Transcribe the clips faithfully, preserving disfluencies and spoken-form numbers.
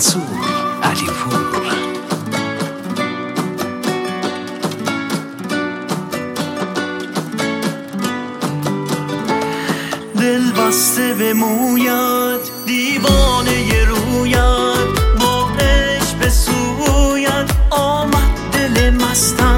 منصور علیپور. دل بسته به مویت، دیوانه رویت، با عشق به سویت آمد دل مستم.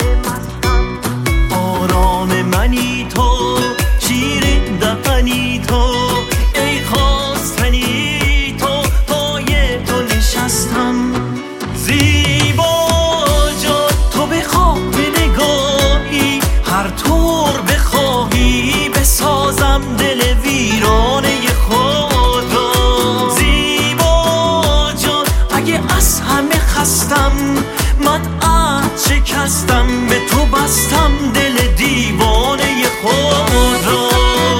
آرام منی تو، شیرین دهنی تو، ای خواستنی تو، پای تو نشستم. زیبا جان تو به خواب نگاهی، هر طور بخواهی بسازم دل ویرانه خود را. زیبا جان اگه از همه خستم، من عهد شکستم، به تو بستم دل دیوانه خود را.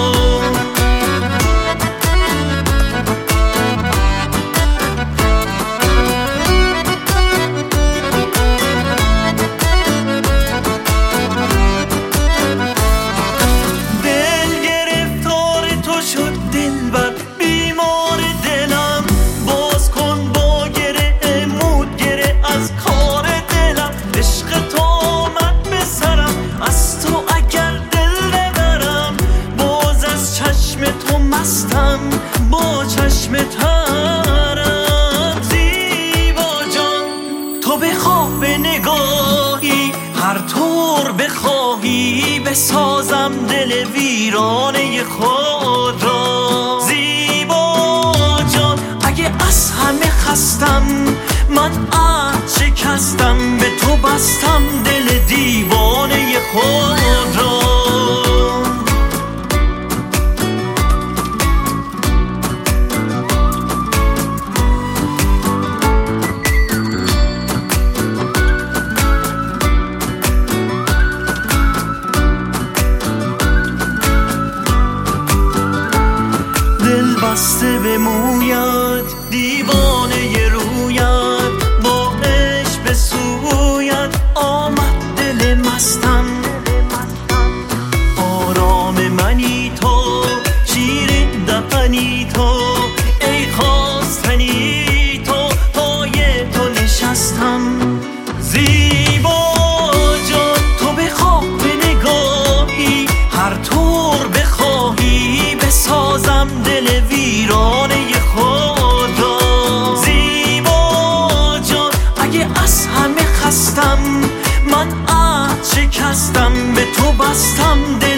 با چشم ترم. زیبا جان تو به خواب نگاهی، هر طور بخواهی بسازم دل ویرانه خود را. زیبا جان اگه از همه خستم، من عهد شکستم، به تو بستم دل دیوانه خود را. دل بسته به مویت، دیوانه رویت، با عشق به سویت آمد دل مستم. آرام منی تو، شیرین دهنی تو، ای خواستنی تو، پای تو نشستم. زیبا جان تو به خواب نگاهی، هر طور بخواهی بسازم دل ویرانه خود را. زیبا جان اگه از همه خستم، من عهد شکستم، به تو بستم دل